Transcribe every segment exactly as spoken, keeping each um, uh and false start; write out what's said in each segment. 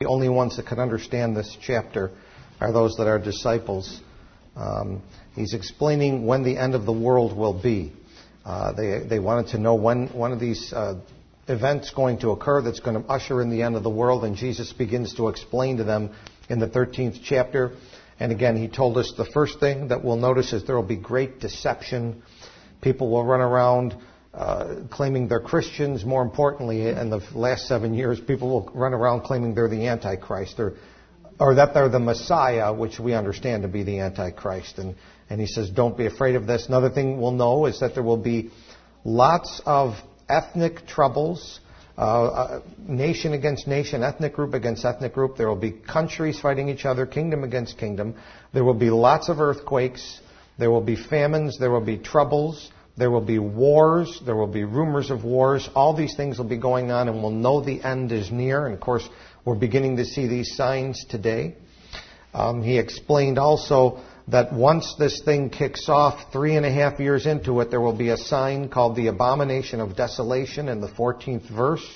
The only ones that can understand this chapter are those that are disciples. Um, he's explaining when the end of the world will be. Uh, they they wanted to know when one of these uh, events going to occur that's going to usher in the end of the world, and Jesus begins to explain to them in the thirteenth chapter. And again, he told us the first thing that we'll notice is there will be great deception. People will run around uh, claiming they're Christians. More importantly, in the last seven years, people will run around claiming they're the Antichrist, or, or that they're the Messiah, which we understand to be the Antichrist. And, and he says, don't be afraid of this. Another thing we'll know is that there will be lots of ethnic troubles, uh, uh, nation against nation, ethnic group against ethnic group. There will be countries fighting each other, kingdom against kingdom. There will be lots of earthquakes. There will be famines. There will be troubles. There will be wars. There will be rumors of wars. All these things will be going on, and we'll know the end is near. And, of course, we're beginning to see these signs today. Um, he explained also that once this thing kicks off, three and a half years into it, there will be a sign called the Abomination of Desolation in the fourteenth verse.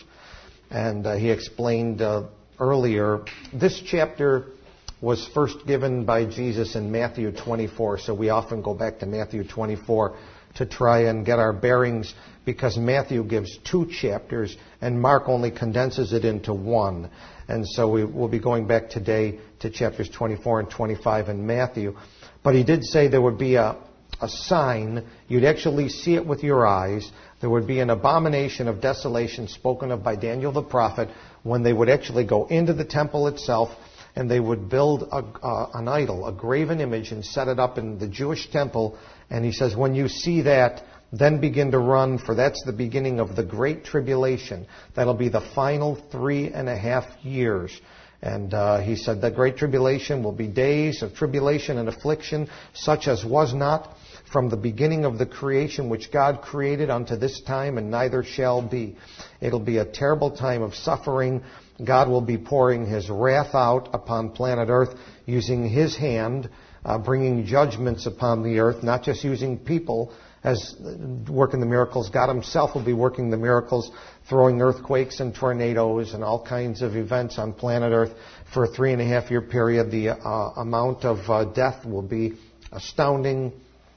And uh, he explained uh, earlier, this chapter was first given by Jesus in Matthew twenty-four. So we often go back to Matthew twenty-four to try and get our bearings, because Matthew gives two chapters and Mark only condenses it into one. And so we will be going back today to chapters twenty-four and twenty-five in Matthew. But he did say there would be a, a sign. You'd actually see it with your eyes. There would be an abomination of desolation spoken of by Daniel the prophet, when they would actually go into the temple itself and they would build a, uh, an idol, a graven image, and set it up in the Jewish temple. And he says, when you see that, then begin to run, for that's the beginning of the Great Tribulation. That'll be the final three and a half years. And uh, he said the Great Tribulation will be days of tribulation and affliction, such as was not from the beginning of the creation which God created unto this time, and neither shall be. It'll be a terrible time of suffering. God will be pouring His wrath out upon planet Earth, using His hand, uh, bringing judgments upon the earth, not just using people as working the miracles. God Himself will be working the miracles, throwing earthquakes and tornadoes and all kinds of events on planet Earth for a three and a half year period. The uh, amount of uh, death will be astounding.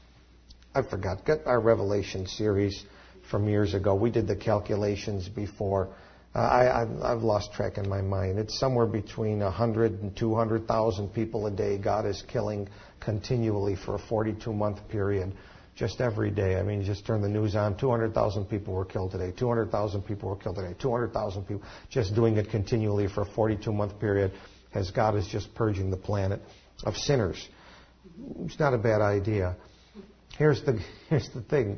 I forgot. Get our Revelation series from years ago. We did the calculations before. Uh, I, I've, I've lost track in my mind. It's somewhere between one hundred and two hundred thousand people a day God is killing continually for a forty-two month period. Just every day. I mean, you just turn the news on. two hundred thousand people were killed today. two hundred thousand people were killed today. two hundred thousand people. Just doing it continually for a forty-two month period, as God is just purging the planet of sinners. It's not a bad idea. Here's the here's the thing.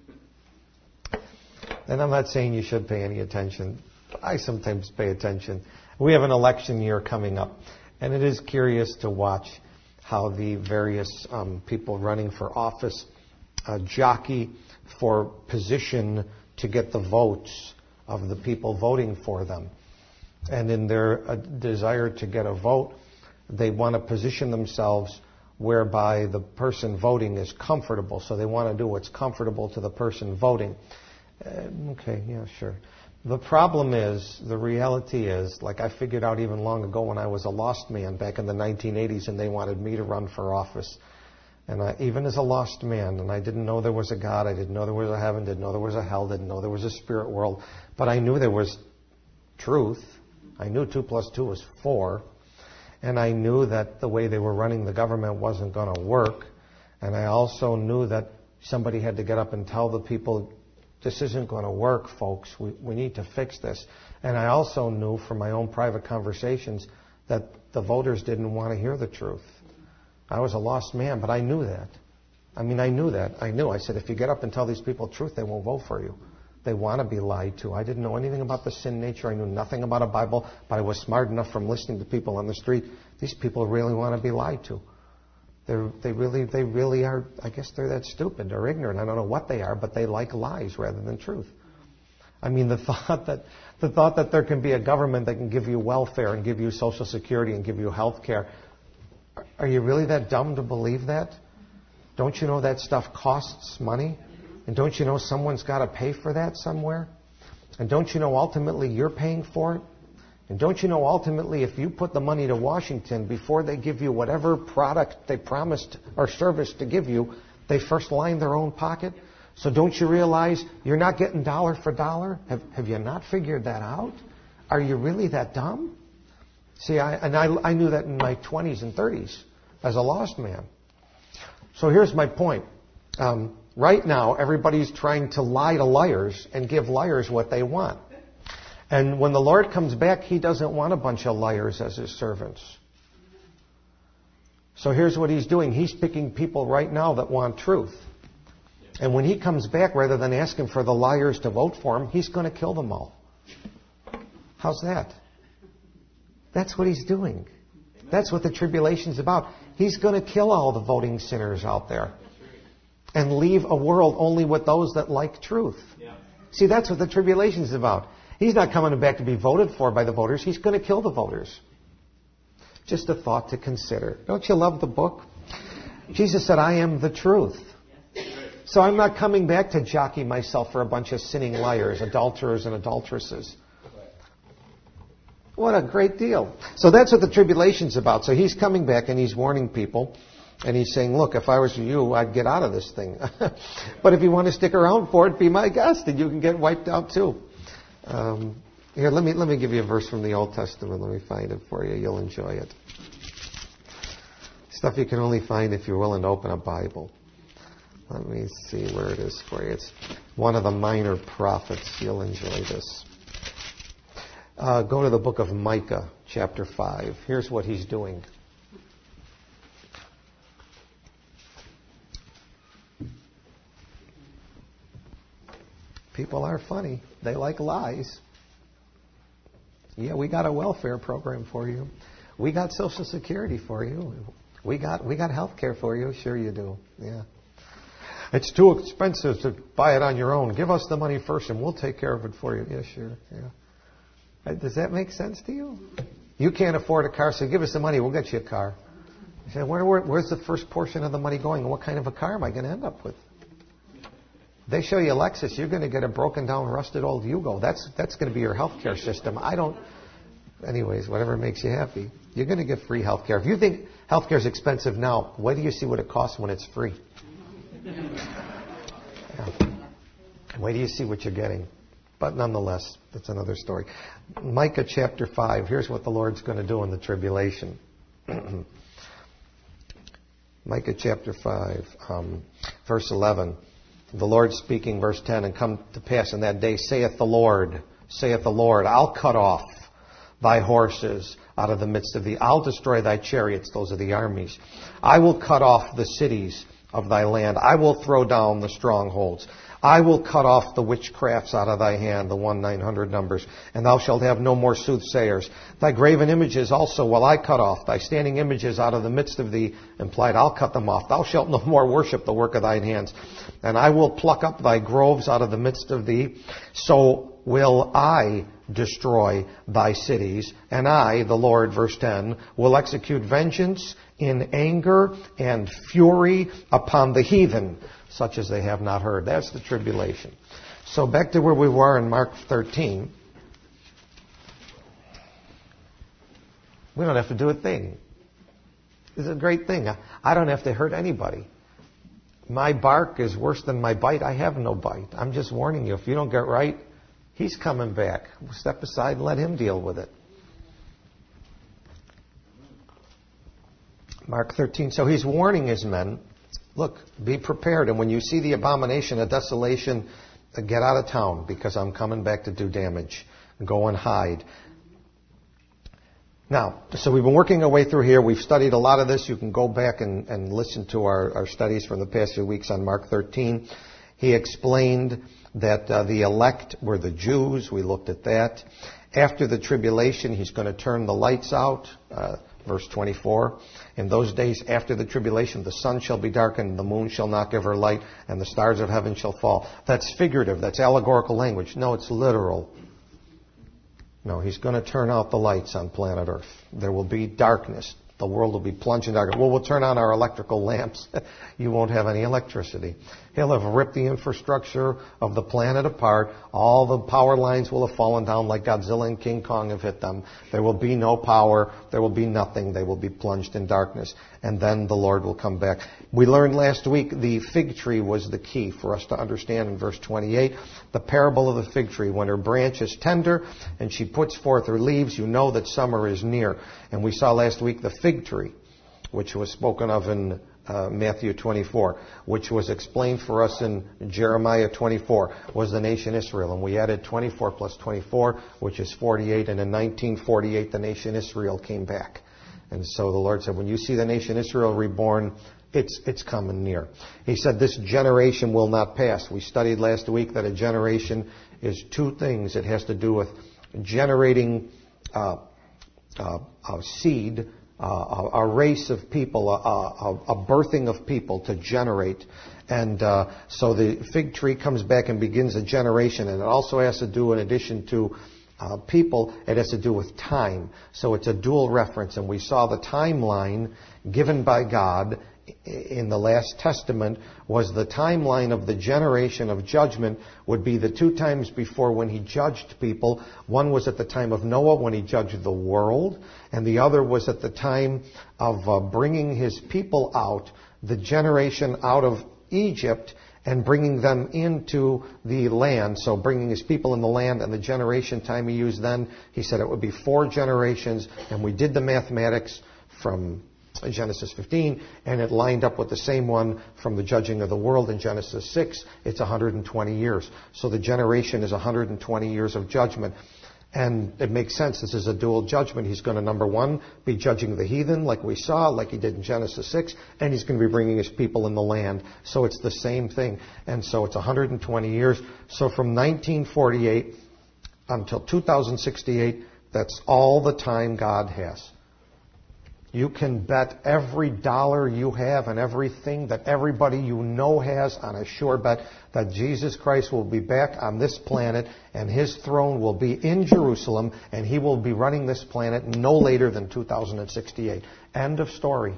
And I'm not saying you should pay any attention. I sometimes pay attention. We have an election year coming up, and it is curious to watch how the various um, people running for office uh, jockey for position to get the votes of the people voting for them. And in their uh, desire to get a vote, they want to position themselves whereby the person voting is comfortable. So they want to do what's comfortable to the person voting. Uh, okay, yeah, sure. The problem is, the reality is, like I figured out even long ago when I was a lost man back in the nineteen eighties and they wanted me to run for office. And I, even as a lost man, and I didn't know there was a God, I didn't know there was a heaven, didn't know there was a hell, didn't know there was a spirit world, but I knew there was truth. I knew two plus two was four. And I knew that the way they were running the government wasn't going to work. And I also knew that somebody had to get up and tell the people, this isn't going to work, folks. We, we need to fix this. And I also knew from my own private conversations that the voters didn't want to hear the truth. I was a lost man, but I knew that. I mean, I knew that. I knew. I said, if you get up and tell these people the truth, they won't vote for you. They want to be lied to. I didn't know anything about the sin nature. I knew nothing about a Bible, but I was smart enough from listening to people on the street. These people really want to be lied to. They're, they really, they really are, I guess they're that stupid or ignorant. I don't know what they are, but they like lies rather than truth. I mean, the thought that, the thought that there can be a government that can give you welfare and give you Social Security and give you health care. Are you really that dumb to believe that? Don't you know that stuff costs money? And don't you know someone's got to pay for that somewhere? And don't you know ultimately you're paying for it? And don't you know, ultimately, if you put the money to Washington before they give you whatever product they promised or service to give you, they first line their own pocket? So don't you realize you're not getting dollar for dollar? Have, have you not figured that out? Are you really that dumb? See, I, and I, I knew that in my twenties and thirties as a lost man. So here's my point. Um, right now, everybody's trying to lie to liars and give liars what they want. And when the Lord comes back, He doesn't want a bunch of liars as His servants. So here's what He's doing. He's picking people right now that want truth. And when He comes back, rather than asking for the liars to vote for Him, He's going to kill them all. How's that? That's what He's doing. That's what the tribulation's about. He's going to kill all the voting sinners out there and leave a world only with those that like truth. See, that's what the tribulation's about. He's not coming back to be voted for by the voters. He's going to kill the voters. Just a thought to consider. Don't you love the book? Jesus said, I am the truth. So I'm not coming back to jockey myself for a bunch of sinning liars, adulterers and adulteresses. What a great deal. So that's what the tribulation's about. So He's coming back and He's warning people. And He's saying, look, if I was you, I'd get out of this thing. But if you want to stick around for it, be my guest and you can get wiped out too. Um, here, let me let me give you a verse from the Old Testament. Let me find it for you. You'll enjoy it. Stuff you can only find if you're willing to open a Bible. Let me see where it is for you. It's one of the minor prophets. You'll enjoy this. Uh, go to the book of Micah, chapter five. Here's what he's doing. People are funny. They like lies. Yeah, we got a welfare program for you. We got Social Security for you. We got we got health care for you. Sure you do. Yeah. It's too expensive to buy it on your own. Give us the money first and we'll take care of it for you. Yeah, sure. Yeah. Does that make sense to you? You can't afford a car, so give us the money. We'll get you a car. You say, where, where, where's the first portion of the money going? What kind of a car am I going to end up with? They show you a Lexus, you're going to get a broken down, rusted old Yugo. That's that's going to be your health care system. I don't... Anyways, whatever makes you happy. You're going to get free health care. If you think health care is expensive now, wait till you see what it costs when it's free. Yeah. Wait till you see what you're getting. But nonetheless, that's another story. Micah chapter five. Here's what the Lord's going to do in the tribulation. Micah chapter five, um, verse eleven. The Lord speaking, verse ten, and come to pass in that day, saith the Lord, saith the Lord, I'll cut off thy horses out of the midst of thee. I'll destroy thy chariots, those are the armies. I will cut off the cities of thy land. I will throw down the strongholds. I will cut off the witchcrafts out of thy hand, the one nine hundred numbers, and thou shalt have no more soothsayers. Thy graven images also will I cut off, thy standing images out of the midst of thee, implied, I'll cut them off. Thou shalt no more worship the work of thine hands. And I will pluck up thy groves out of the midst of thee, so will I destroy thy cities. And I, the Lord, verse ten, will execute vengeance in anger and fury upon the heathen, such as they have not heard. That's the tribulation. So back to where we were in Mark thirteen. We don't have to do a thing. It's a great thing. I don't have to hurt anybody. My bark is worse than my bite. I have no bite. I'm just warning you. If you don't get right, He's coming back. Step aside and let Him deal with it. Mark thirteen. So He's warning His men. Look, be prepared. And when you see the abomination of desolation, get out of town because I'm coming back to do damage. Go and hide. Now, so we've been working our way through here. We've studied a lot of this. You can go back and, and listen to our, our studies from the past few weeks on Mark thirteen. He explained that uh, the elect were the Jews. We looked at that. After the tribulation, He's going to turn the lights out. Uh, verse twenty-four. In those days after the tribulation, the sun shall be darkened, the moon shall not give her light, and the stars of heaven shall fall. That's figurative. That's allegorical language. No, it's literal. No, He's going to turn out the lights on planet Earth. There will be darkness. The world will be plunged in darkness. Well, we'll turn on our electrical lamps. You won't have any electricity. He'll have ripped the infrastructure of the planet apart. All the power lines will have fallen down like Godzilla and King Kong have hit them. There will be no power. There will be nothing. They will be plunged in darkness. And then the Lord will come back. We learned last week the fig tree was the key for us to understand in verse twenty-eight. The parable of the fig tree. When her branch is tender and she puts forth her leaves, you know that summer is near. And we saw last week the fig tree, which was spoken of in uh, Matthew twenty-four, which was explained for us in Jeremiah twenty-four, was the nation Israel. And we added twenty-four plus twenty-four, which is forty-eight. And in nineteen forty-eight, the nation Israel came back. And so the Lord said, when you see the nation Israel reborn, it's it's coming near. He said, this generation will not pass. We studied last week that a generation is two things. It has to do with generating uh, uh, a seed, uh, a, a race of people, a, a, a birthing of people to generate. And uh, so the fig tree comes back and begins a generation. And it also has to do, in addition to Uh, people, it has to do with time. So it's a dual reference. And we saw the timeline given by God in the last testament was the timeline of the generation of judgment would be the two times before when he judged people. One was at the time of Noah when he judged the world, and the other was at the time of uh, bringing his people out, the generation out of Egypt, and bringing them into the land. So bringing his people in the land, and the generation time he used then, he said it would be four generations. And we did the mathematics from Genesis fifteen, and it lined up with the same one from the judging of the world in Genesis six. It's one hundred twenty years. So the generation is one hundred twenty years of judgment. And it makes sense. This is a dual judgment. He's going to, number one, be judging the heathen like we saw, like he did in Genesis six, and he's going to be bringing his people in the land. So it's the same thing. And so it's one hundred twenty years. So from nineteen forty-eight until two thousand sixty-eight, that's all the time God has. You can bet every dollar you have and everything that everybody you know has on a sure bet that Jesus Christ will be back on this planet and his throne will be in Jerusalem and he will be running this planet no later than two thousand sixty-eight. End of story.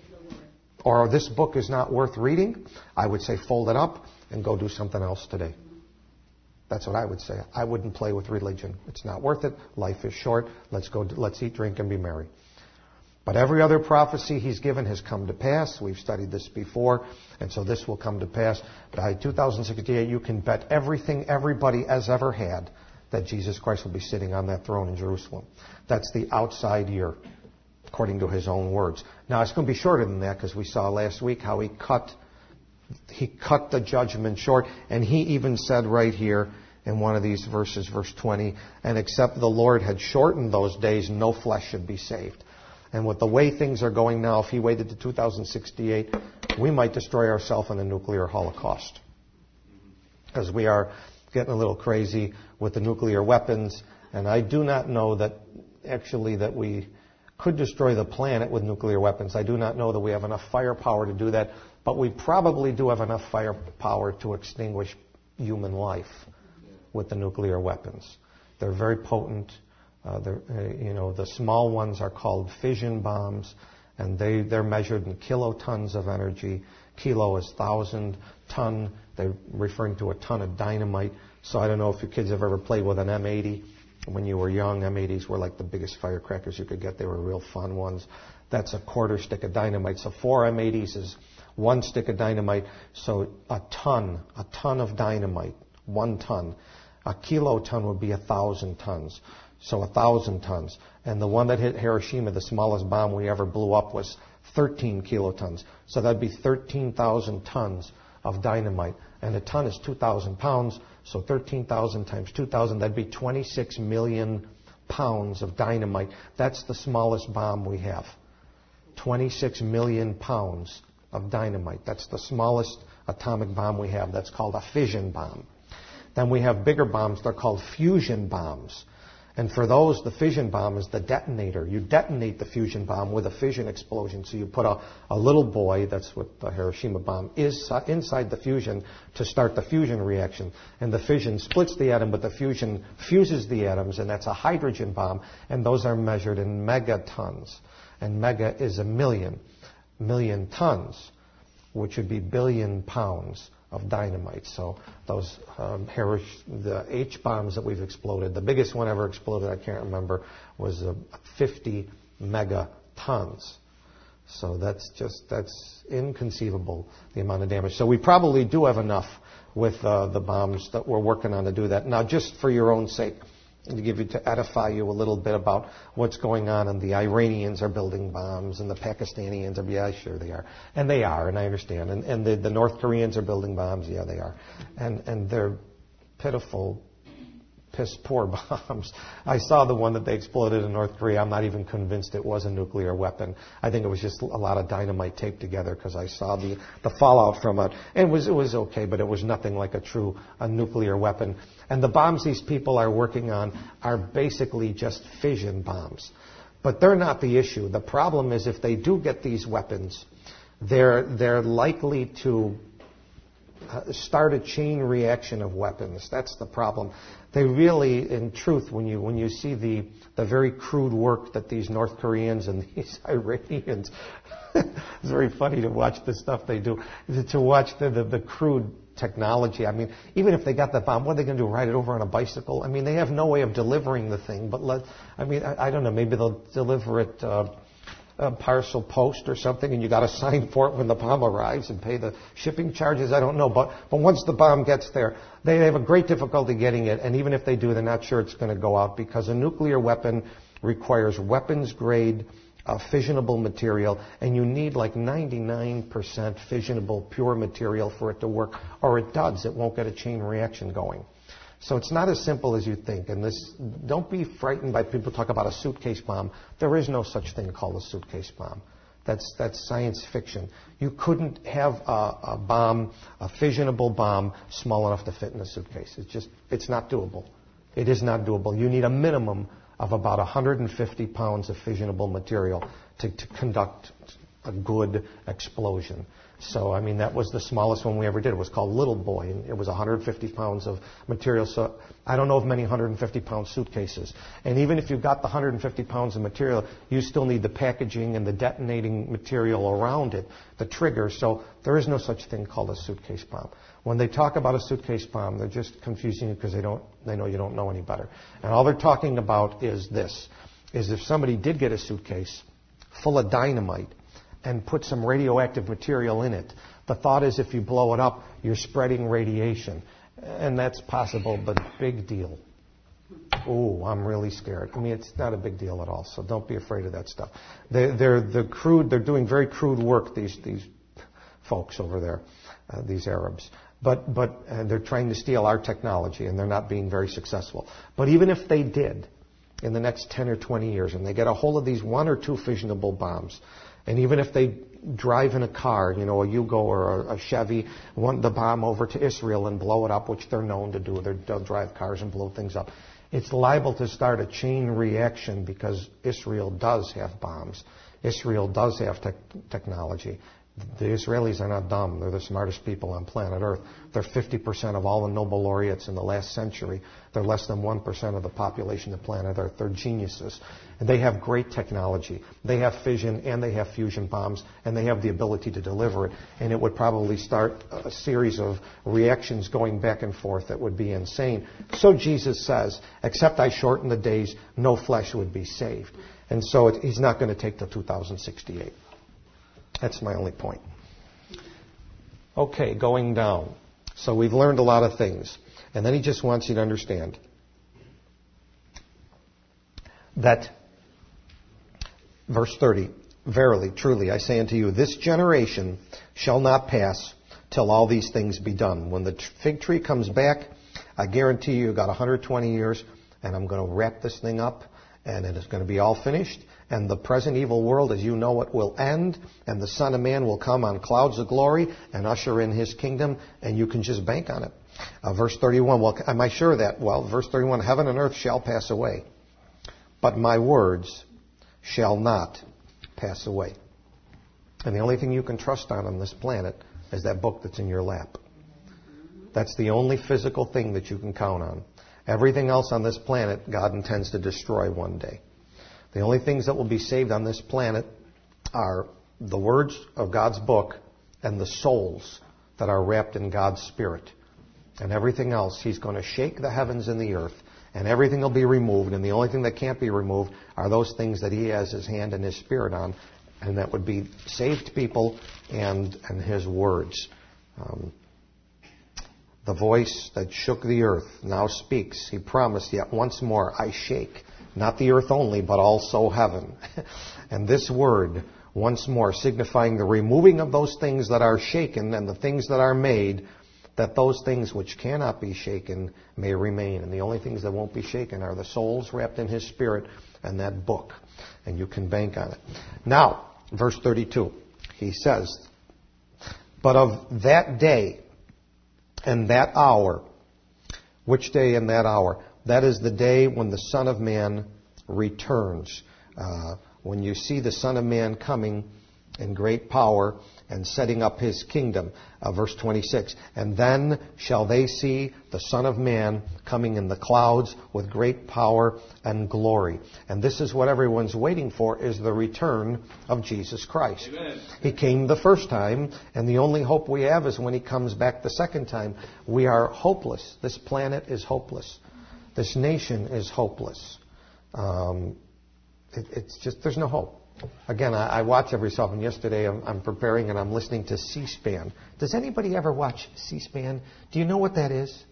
Or this book is not worth reading, I would say fold it up and go do something else today. That's what I would say. I wouldn't play with religion. It's not worth it. Life is short. Let's go. Let's eat, drink, and be merry. But every other prophecy he's given has come to pass. We've studied this before, and so this will come to pass. By two thousand sixty-eight, you can bet everything everybody has ever had that Jesus Christ will be sitting on that throne in Jerusalem. That's the outside year, according to his own words. Now, it's going to be shorter than that because we saw last week how he cut he cut the judgment short, and he even said right here in one of these verses, verse twenty, and except the Lord had shortened those days, no flesh should be saved. And with the way things are going now, if he waited to two thousand sixty-eight, we might destroy ourselves in a nuclear holocaust. Because we are getting a little crazy with the nuclear weapons. And I do not know that, actually, that we could destroy the planet with nuclear weapons. I do not know that we have enough firepower to do that. But we probably do have enough firepower to extinguish human life with the nuclear weapons. They're very potent. Uh, uh, you know, the small ones are called fission bombs, and they, they're measured in kilotons of energy. Kilo is thousand, ton, they're referring to a ton of dynamite. So I don't know if your kids have ever played with an M eighty. When you were young, M eighties were like the biggest firecrackers you could get. They were real fun ones. That's a quarter stick of dynamite. So four M eighties is one stick of dynamite. So a ton, a ton of dynamite, one ton. A kiloton would be a thousand tons. So a thousand tons. And the one that hit Hiroshima, the smallest bomb we ever blew up, was thirteen kilotons. So that'd be thirteen thousand tons of dynamite. And a ton is two thousand pounds. So thirteen thousand times two thousand, that'd be twenty-six million pounds of dynamite. That's the smallest bomb we have. twenty-six million pounds of dynamite. That's the smallest atomic bomb we have. That's called a fission bomb. Then we have bigger bombs. They're called fusion bombs. And for those, the fission bomb is the detonator. You detonate the fusion bomb with a fission explosion. So you put a, a little boy, that's what the Hiroshima bomb is, uh, inside the fusion to start the fusion reaction. And the fission splits the atom, but the fusion fuses the atoms, and that's a hydrogen bomb. And those are measured in megatons. And mega is a million. Million tons, which would be billion pounds of dynamite. So those um, the H bombs that we've exploded, the biggest one ever exploded, I can't remember, was uh, fifty megatons. So that's just, that's inconceivable, the amount of damage. So we probably do have enough with uh, the bombs that we're working on to do that. Now, just for your own sake, and to give you, to edify you a little bit about what's going on, and the Iranians are building bombs, and the Pakistanians are, yeah, sure they are. And they are, and I understand. And, and the, the North Koreans are building bombs, yeah, they are. And, and they're pitiful, piss poor bombs. I saw the one that they exploded in North Korea. I'm not even convinced it was a nuclear weapon. I think it was just a lot of dynamite taped together, because I saw the, the fallout from it. And it was, it was okay, but it was nothing like a true a nuclear weapon. And the bombs these people are working on are basically just fission bombs. But they're not the issue. The problem is, if they do get these weapons, they're, they're likely to Uh, start a chain reaction of weapons. That's the problem. They really, in truth, when you when you see the the very crude work that these North Koreans and these Iranians, it's very funny to watch the stuff they do. To watch the, the the crude technology. I mean, even if they got the bomb, what are they going to do? Ride it over on a bicycle? I mean, they have no way of delivering the thing. But let, I mean, I, I don't know. Maybe they'll deliver it. Uh, A parcel post or something, and you got to sign for it when the bomb arrives and pay the shipping charges. I don't know, but but once the bomb gets there, they have a great difficulty getting it, and even if they do, they're not sure it's going to go out, because a nuclear weapon requires weapons grade uh, fissionable material, and you need like ninety-nine percent fissionable pure material for it to work, or it does. It won't get a chain reaction going. So it's not as simple as you think. And this, don't be frightened by people talk about a suitcase bomb. There is no such thing called a suitcase bomb. That's that's science fiction. You couldn't have a, a bomb, a fissionable bomb, small enough to fit in a suitcase. It's just, it's not doable. It is not doable. You need a minimum of about one hundred fifty pounds of fissionable material to, to conduct a good explosion. So, I mean, that was the smallest one we ever did. It was called Little Boy, and it was one hundred fifty pounds of material. So I don't know of many one hundred fifty pound suitcases. And even if you've got the one hundred fifty pounds of material, you still need the packaging and the detonating material around it, the trigger. So there is no such thing called a suitcase bomb. When they talk about a suitcase bomb, they're just confusing you, because they don't, they know you don't know any better. And all they're talking about is this, is if somebody did get a suitcase full of dynamite and put some radioactive material in it, the thought is, if you blow it up, you're spreading radiation. And that's possible, but big deal. Oh, I'm really scared. I mean, it's not a big deal at all, so don't be afraid of that stuff. They're, they're, the crude, they're doing very crude work, these, these folks over there, uh, these Arabs. But, but uh, they're trying to steal our technology, and they're not being very successful. But even if they did, in the next ten or twenty years, and they get a hold of these one or two fissionable bombs, and even if they drive in a car, you know, a Yugo or a, a Chevy, want the bomb over to Israel and blow it up, which they're known to do. They're, they'll drive cars and blow things up. It's liable to start a chain reaction, because Israel does have bombs. Israel does have te- technology. The Israelis are not dumb. They're the smartest people on planet Earth. They're fifty percent of all the Nobel laureates in the last century. They're less than one percent of the population of planet Earth. They're geniuses. And they have great technology. They have fission and they have fusion bombs, and they have the ability to deliver it. And it would probably start a series of reactions going back and forth that would be insane. So Jesus says, except I shorten the days, no flesh would be saved. And so it, he's not going to take till two thousand sixty-eight. That's my only point. Okay, going down. So we've learned a lot of things. And then he just wants you to understand that, verse thirty, verily, truly, I say unto you, this generation shall not pass till all these things be done. When the fig tree comes back, I guarantee you, you've got one hundred twenty years, and I'm going to wrap this thing up, and it is going to be all finished. And the present evil world, as you know it, will end. And the Son of Man will come on clouds of glory and usher in his kingdom. And you can just bank on it. Uh, verse thirty-one, well, am I sure of that? Well, verse thirty-one, heaven and earth shall pass away, but my words shall not pass away. And the only thing you can trust on on this planet is that book that's in your lap. That's the only physical thing that you can count on. Everything else on this planet, God intends to destroy one day. The only things that will be saved on this planet are the words of God's book and the souls that are wrapped in God's Spirit. And everything else, He's going to shake the heavens and the earth, and everything will be removed, and the only thing that can't be removed are those things that He has His hand and His Spirit on, and that would be saved people and, and His words. Um, the voice that shook the earth now speaks. He promised, yet once more I shake, not the earth only, but also heaven. And this word, once more, signifying the removing of those things that are shaken and the things that are made, that those things which cannot be shaken may remain. And the only things that won't be shaken are the souls wrapped in His Spirit and that book. And you can bank on it. Now, verse thirty-two, he says, but of that day and that hour, which day and that hour? That is the day when the Son of Man returns. Uh, when you see the Son of Man coming in great power and setting up His kingdom. Uh, verse twenty-six, and then shall they see the Son of Man coming in the clouds with great power and glory. And this is what everyone's waiting for, is the return of Jesus Christ. Amen. He came the first time, and the only hope we have is when He comes back the second time. We are hopeless. This planet is hopeless. This nation is hopeless. Um, it, it's just, there's no hope. Again, I, I watch every so often. Yesterday, I'm, I'm preparing and I'm listening to C-SPAN. Does anybody ever watch C-SPAN? Do you know what that is?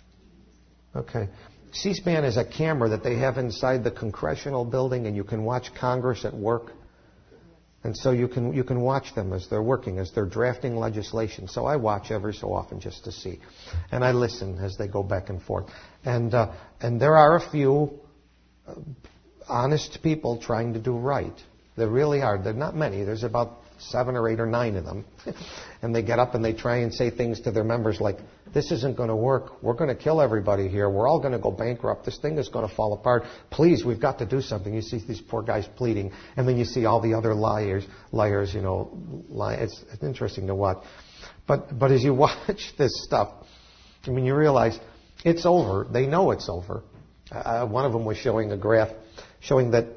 Okay. C-SPAN is a camera that they have inside the congressional building, and you can watch Congress at work. And so you can you can watch them as they're working, as they're drafting legislation. So I watch every so often just to see. And I listen as they go back and forth. And uh, and there are a few uh, honest people trying to do right. There really are. There are not many. There's about seven or eight or nine of them. And they get up and they try and say things to their members like, this isn't going to work. We're going to kill everybody here. We're all going to go bankrupt. This thing is going to fall apart. Please, we've got to do something. You see these poor guys pleading. And then you see all the other liars, liars, you know. Lie. It's, it's interesting to watch. But, but as you watch this stuff, I mean, you realize it's over. They know it's over. Uh, one of them was showing a graph showing that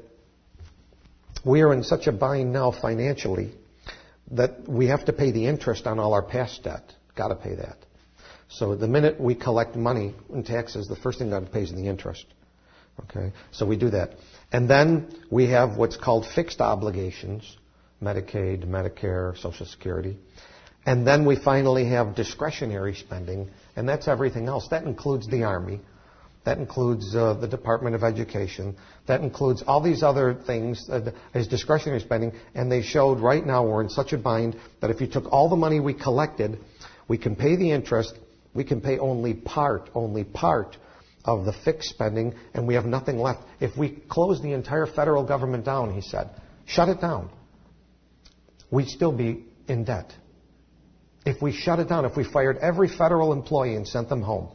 we are in such a bind now financially that we have to pay the interest on all our past debt. Got to pay that. So the minute we collect money in taxes, the first thing God pays is the interest. Okay, so we do that. And then we have what's called fixed obligations, Medicaid, Medicare, Social Security. And then we finally have discretionary spending, and that's everything else. That includes the Army. That includes uh, the Department of Education. That includes all these other things uh, as discretionary spending. And they showed right now we're in such a bind that if you took all the money we collected, we can pay the interest. We can pay only part, only part of the fixed spending, and we have nothing left. If we close the entire federal government down, he said, shut it down, we'd still be in debt. If we shut it down, if we fired every federal employee and sent them home,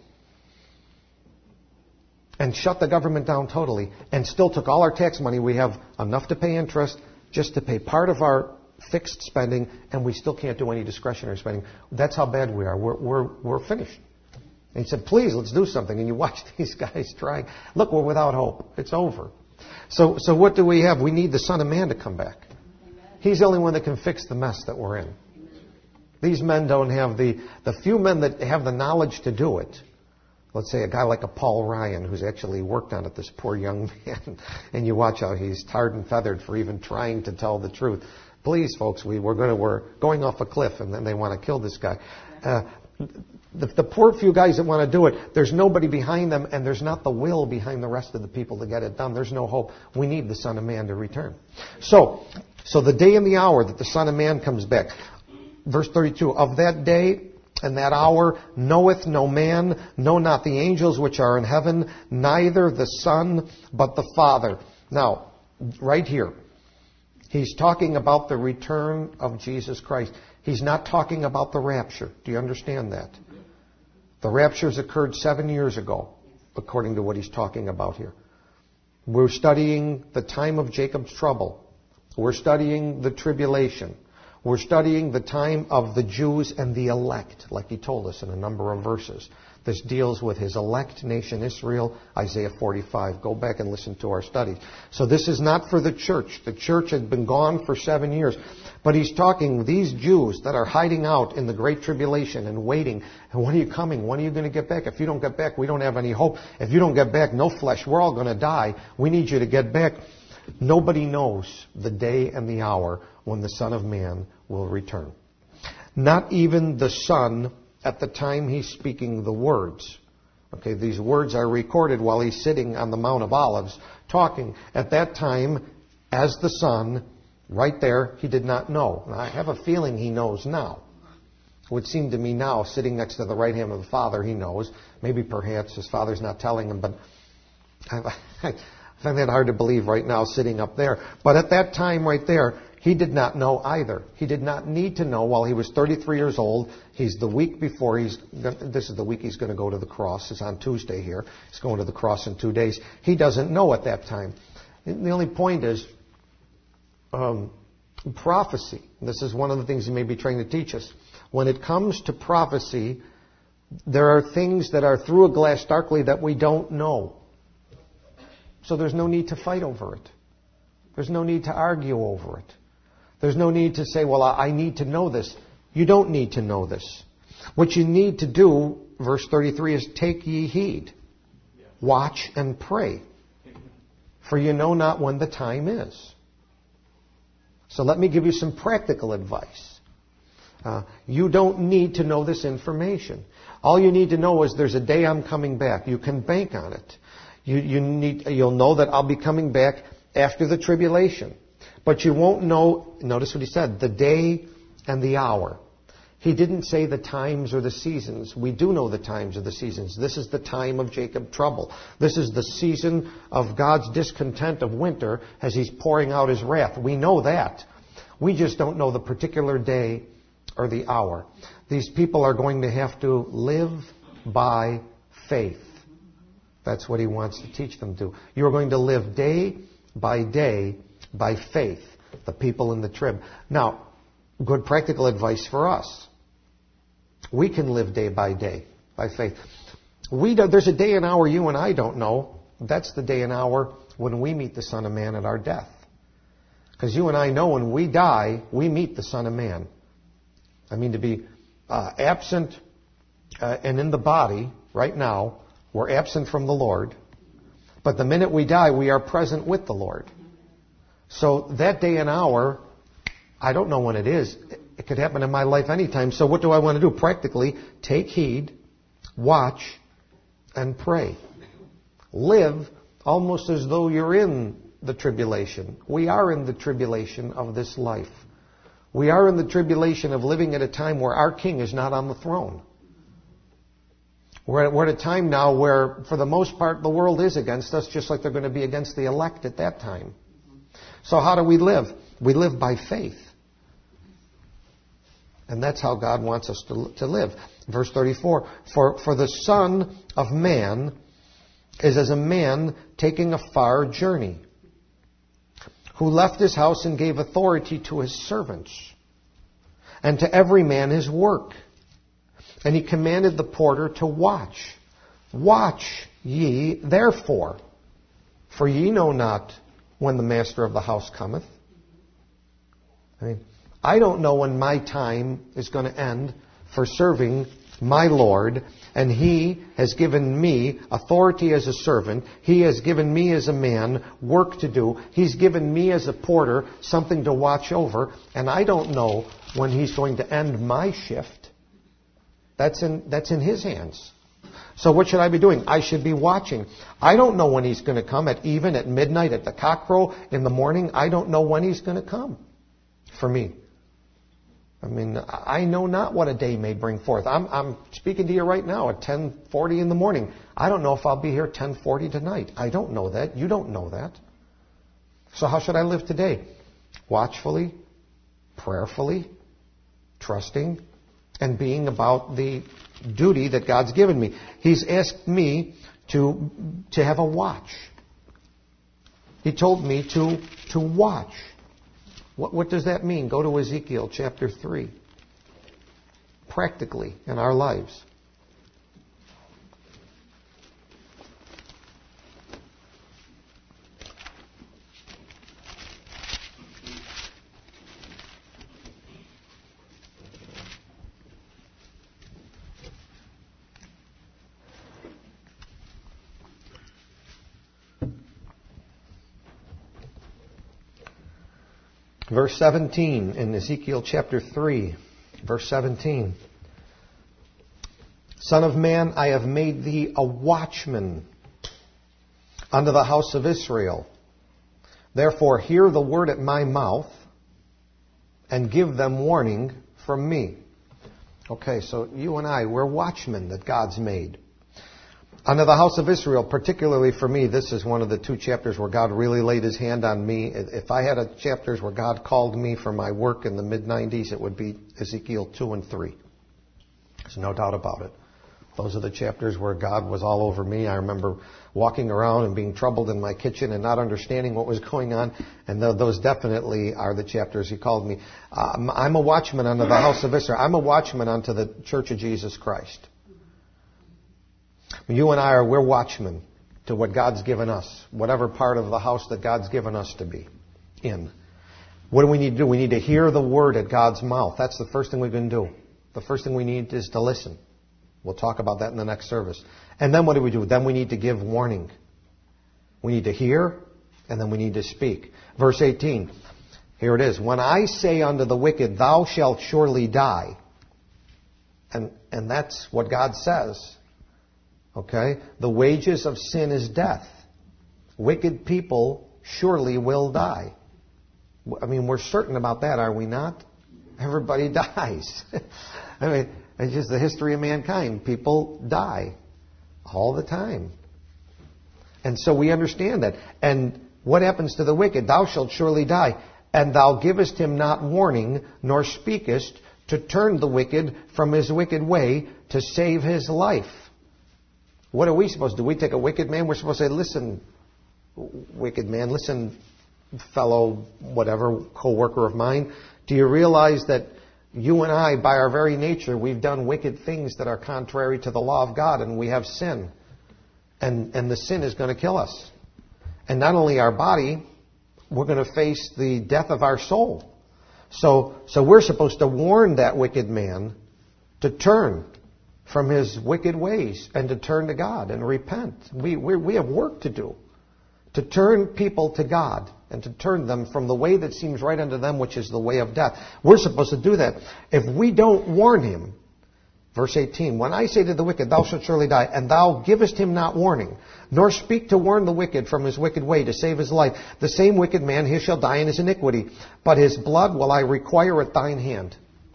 and shut the government down totally, and still took all our tax money, we have enough to pay interest, just to pay part of our fixed spending, and we still can't do any discretionary spending. That's how bad we are. We're, we're, we're finished. And he said, please, let's do something. And you watch these guys trying. Look, we're without hope. It's over. So, so what do we have? We need the Son of Man to come back. He's the only one that can fix the mess that we're in. These men don't have the, the few men that have the knowledge to do it. Let's say a guy like a Paul Ryan, who's actually worked on it, this poor young man, and you watch how he's tarred and feathered for even trying to tell the truth. Please, folks, we, we're going to, we're going off a cliff, and then they want to kill this guy. Uh, the, the poor few guys that want to do it, there's nobody behind them, and there's not the will behind the rest of the people to get it done. There's no hope. We need the Son of Man to return. So, so the day and the hour that the Son of Man comes back. Verse thirty-two, of that day and that hour knoweth no man, no, not the angels which are in heaven, neither the Son, but the Father. Now, right here, he's talking about the return of Jesus Christ. He's not talking about the rapture. Do you understand that? The rapture's occurred seven years ago, according to what he's talking about here. We're studying the time of Jacob's trouble. We're studying the tribulation. We're studying the time of the Jews and the elect, like he told us in a number of verses. This deals with his elect nation, Israel, Isaiah forty-five. Go back and listen to our studies. So this is not for the church. The church had been gone for seven years. But he's talking these Jews that are hiding out in the Great Tribulation and waiting. And when are you coming? When are you going to get back? If you don't get back, we don't have any hope. If you don't get back, no flesh. We're all going to die. We need you to get back. Nobody knows the day and the hour when the Son of Man will return. Not even the Son at the time he's speaking the words. Okay, these words are recorded while he's sitting on the Mount of Olives talking. At that time, as the Son, right there, he did not know. And I have a feeling he knows now. It would seem to me now, sitting next to the right hand of the Father, he knows. Maybe perhaps his Father's not telling him, but I, I find that hard to believe right now, sitting up there. But at that time right there, he did not know either. He did not need to know while he was thirty-three years old. He's the week before he's, this is the week he's going to go to the cross. It's on Tuesday here. He's going to the cross in two days. He doesn't know at that time. The only point is, um, prophecy. This is one of the things he may be trying to teach us. When it comes to prophecy, there are things that are through a glass darkly that we don't know. So there's no need to fight over it. There's no need to argue over it. There's no need to say, well, I need to know this. You don't need to know this. What you need to do, verse thirty-three, is take ye heed. Watch and pray. For you know not when the time is. So let me give you some practical advice. Uh, you don't need to know this information. All you need to know is there's a day I'm coming back. You can bank on it. You, you need, you'll know that I'll be coming back after the tribulation. But you won't know, notice what he said, the day and the hour. He didn't say the times or the seasons. We do know the times or the seasons. This is the time of Jacob's trouble. This is the season of God's discontent of winter as he's pouring out his wrath. We know that. We just don't know the particular day or the hour. These people are going to have to live by faith. That's what he wants to teach them to. You're going to live day by day by faith, the people in the trib. Now, good practical advice for us. We can live day by day by faith. We do, there's a day and hour you and I don't know. That's the day and hour when we meet the Son of Man at our death. Because you and I know when we die, we meet the Son of Man. I mean, to be uh, absent uh, and in the body right now, we're absent from the Lord. But the minute we die, we are present with the Lord. So that day and hour, I don't know when it is. It could happen in my life anytime. So what do I want to do? Practically, take heed, watch, and pray. Live almost as though you're in the tribulation. We are in the tribulation of this life. We are in the tribulation of living at a time where our King is not on the throne. We're at, we're at a time now where, for the most part, the world is against us, just like they're going to be against the elect at that time. So how do we live? We live by faith. And that's how God wants us to, to live. Verse thirty-four, for, for the Son of Man is as a man taking a far journey, who left his house and gave authority to his servants, and to every man his work. And he commanded the porter to watch. Watch ye therefore, for ye know not when the master of the house cometh. I mean, I don't know when my time is going to end for serving my Lord, and He has given me authority as a servant. He has given me as a man work to do. He's given me as a porter something to watch over, and I don't know when He's going to end my shift. That's in, that's in His hands. So what should I be doing? I should be watching. I don't know when He's going to come, at even, at midnight, at the cockcrow, in the morning. I don't know when He's going to come for me. I mean, I know not what a day may bring forth. I'm, I'm speaking to you right now at ten forty in the morning. I don't know if I'll be here ten forty tonight. I don't know that. You don't know that. So how should I live today? Watchfully, prayerfully, trusting, and being about the duty that God's given me. He's asked me to, to have a watch. He told me to, to watch. What, what does that mean? Go to Ezekiel chapter three. Practically in our lives. Verse seventeen in Ezekiel chapter three. Verse seventeen. Son of man, I have made thee a watchman unto the house of Israel. Therefore hear the word at my mouth, and give them warning from me. Okay, so you and I, we're watchmen that God's made. Unto the house of Israel, particularly for me, this is one of the two chapters where God really laid His hand on me. If I had a chapters where God called me for my work in the mid nineties, it would be Ezekiel two and three. There's no doubt about it. Those are the chapters where God was all over me. I remember walking around and being troubled in my kitchen and not understanding what was going on. And th- those definitely are the chapters He called me. Um, I'm a watchman unto the house of Israel. I'm a watchman unto the Church of Jesus Christ. You and I are, we're watchmen to what God's given us, whatever part of the house that God's given us to be in. What do we need to do? We need to hear the word at God's mouth. That's the first thing we can do. The first thing we need is to listen. We'll talk about that in the next service. And then what do we do? Then we need to give warning. We need to hear, and then we need to speak. Verse eighteen. Here it is. When I say unto the wicked, thou shalt surely die. And, and that's what God says. Okay? The wages of sin is death. Wicked people surely will die. I mean, we're certain about that, are we not? Everybody dies. I mean, it's just the history of mankind. People die all the time. And so we understand that. And what happens to the wicked? Thou shalt surely die. And thou givest him not warning, nor speakest to turn the wicked from his wicked way to save his life. What are we supposed to do? We take a wicked man, we're supposed to say, listen, wicked man, listen, fellow whatever, co-worker of mine, do you realize that you and I, by our very nature, we've done wicked things that are contrary to the law of God, and we have sin. And, and the sin is going to kill us. And not only our body, we're going to face the death of our soul. So, so we're supposed to warn that wicked man to turn from his wicked ways and to turn to God and repent. We, we, we have work to do. To turn people to God and to turn them from the way that seems right unto them, which is the way of death. We're supposed to do that. If we don't warn him, verse eighteen, when I say to the wicked, thou shalt surely die, and thou givest him not warning, nor speak to warn the wicked from his wicked way to save his life, the same wicked man, he shall die in his iniquity, but his blood will I require at thine hand.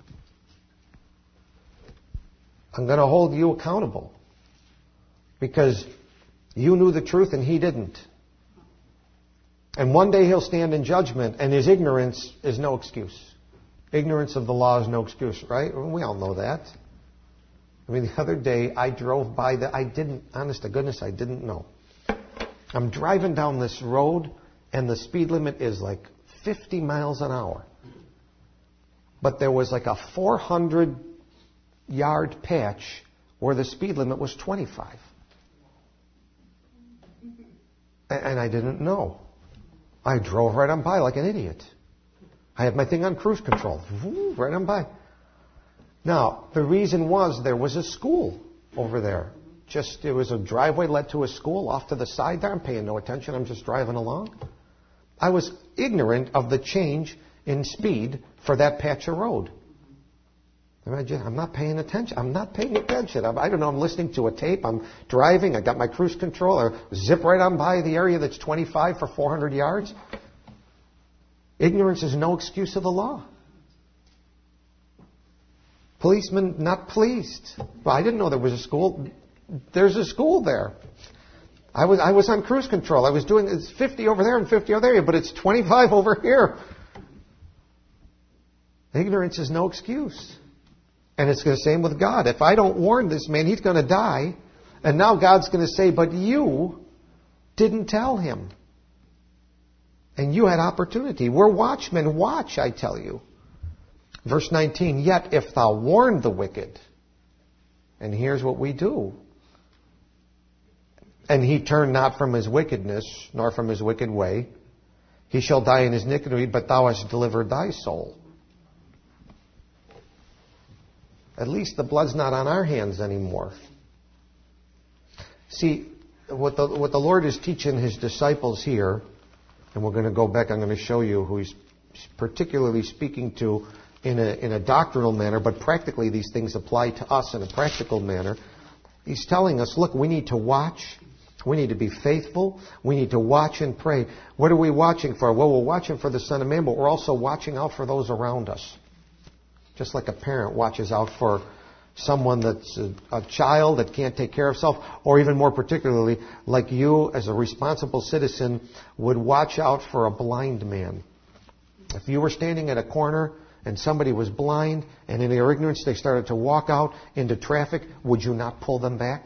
I'm going to hold you accountable because you knew the truth and he didn't. And one day he'll stand in judgment, and his ignorance is no excuse. Ignorance of the law is no excuse, right? We all know that. I mean, the other day I drove by that. I didn't, honest to goodness, I didn't know. I'm driving down this road, and the speed limit is like fifty miles an hour. But there was like a four hundred yard patch where the speed limit was twenty-five. And I didn't know. I drove right on by like an idiot. I had my thing on cruise control. Right on by. Now, the reason was there was a school over there. Just, it was a driveway led to a school off to the side there. I'm paying no attention. I'm just driving along. I was ignorant of the change in speed for that patch of road. I'm not paying attention. I'm not paying attention. I don't know. I'm listening to a tape. I'm driving. I got my cruise control. I zip right on by the area that's twenty-five for four hundred yards. Ignorance is no excuse of the law. Policemen not pleased. Well, I didn't know there was a school. There's a school there. I was I was on cruise control. I was doing it's fifty over there and fifty over there, but it's twenty-five over here. Ignorance is no excuse. And it's the same with God. If I don't warn this man, he's going to die. And now God's going to say, but you didn't tell him. And you had opportunity. We're watchmen. Watch, I tell you. Verse nineteen, yet if thou warn the wicked, and here's what we do, and he turn not from his wickedness, nor from his wicked way, he shall die in his iniquity, but thou hast delivered thy soul. At least the blood's not on our hands anymore. See, what the, what the Lord is teaching his disciples here, and we're going to go back, I'm going to show you who he's particularly speaking to in a, in a doctrinal manner, but practically these things apply to us in a practical manner. He's telling us, look, we need to watch. We need to be faithful. We need to watch and pray. What are we watching for? Well, we're watching for the Son of Man, but we're also watching out for those around us. Just like a parent watches out for someone that's a, a child that can't take care of himself, or even more particularly, like you as a responsible citizen would watch out for a blind man. If you were standing at a corner and somebody was blind, and in their ignorance they started to walk out into traffic, would you not pull them back?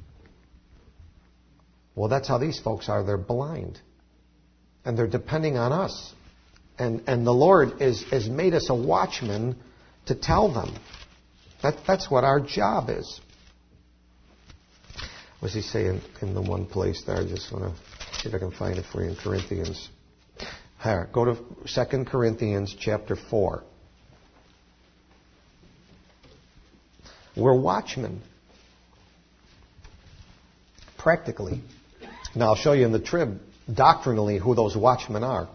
Well, that's how these folks are. They're blind. And they're depending on us. And and the Lord is, has made us a watchman to tell them. That, that's what our job is. What does he say in, in the one place there? I just want to see if I can find it for you in Corinthians. Here, go to Second Corinthians chapter four. We're watchmen. Practically. Now, I'll show you in the trib, doctrinally, who those watchmen are.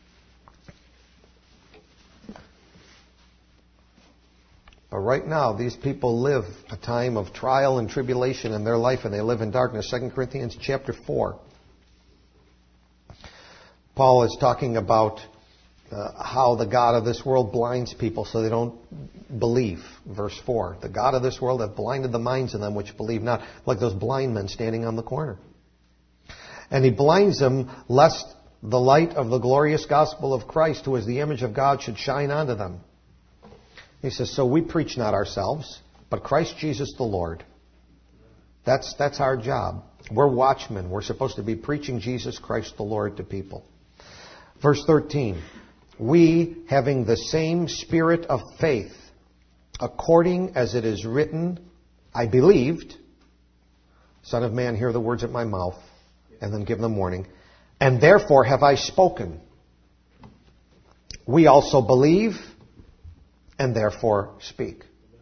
But right now, these people live a time of trial and tribulation in their life, and they live in darkness. Second Corinthians chapter four. Paul is talking about uh, how the God of this world blinds people so they don't believe. Verse four. The God of this world hath blinded the minds of them which believe not. Like those blind men standing on the corner. And he blinds them lest the light of the glorious gospel of Christ, who is the image of God, should shine unto them. He says, so we preach not ourselves, but Christ Jesus the Lord. That's, that's our job. We're watchmen. We're supposed to be preaching Jesus Christ the Lord to people. Verse thirteen. We, having the same spirit of faith, according as it is written, I believed, Son of man, hear the words of my mouth, and then give them warning. And therefore have I spoken. We also believe, and therefore speak.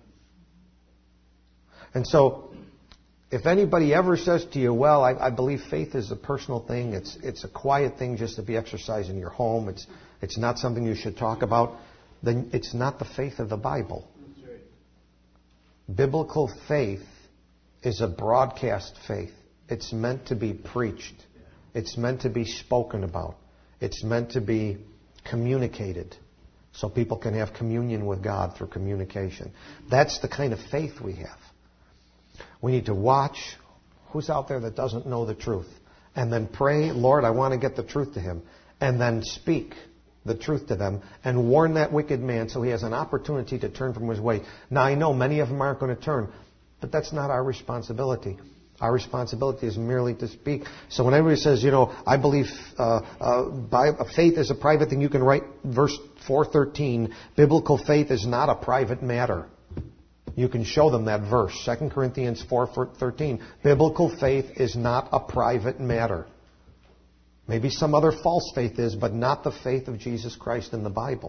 And so, if anybody ever says to you, well, I, I believe faith is a personal thing, it's it's a quiet thing just to be exercised in your home, it's it's not something you should talk about, then it's not the faith of the Bible. That's right. Biblical faith is a broadcast faith. It's meant to be preached. It's meant to be spoken about. It's meant to be communicated so people can have communion with God through communication. That's the kind of faith we have. We need to watch who's out there that doesn't know the truth. And then pray, Lord, I want to get the truth to him. And then speak the truth to them and warn that wicked man so he has an opportunity to turn from his way. Now, I know many of them aren't going to turn, but that's not our responsibility. Our responsibility is merely to speak. So when everybody says, you know, I believe uh, uh, by, faith is a private thing, you can write verse four thirteen, biblical faith is not a private matter. You can show them that verse, Second Corinthians four thirteen. Biblical faith is not a private matter. Maybe some other false faith is, but not the faith of Jesus Christ in the Bible.